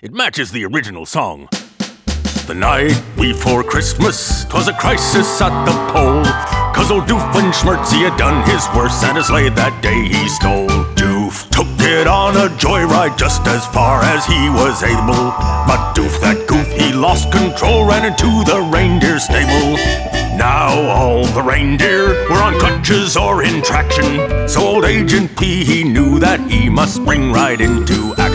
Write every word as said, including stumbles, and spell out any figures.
It matches the original song. The night before Christmas, 'twas a crisis at the pole, 'cause old Doofenshmirtz, had done his worst, Santa's sleigh that day he stole. Doof took it on a joyride just as far as he was able, but Doof, that goof, he lost control, ran into the reindeer stable. Now all the reindeer were on crutches or in traction, so old Agent P, he knew that he must spring right into action.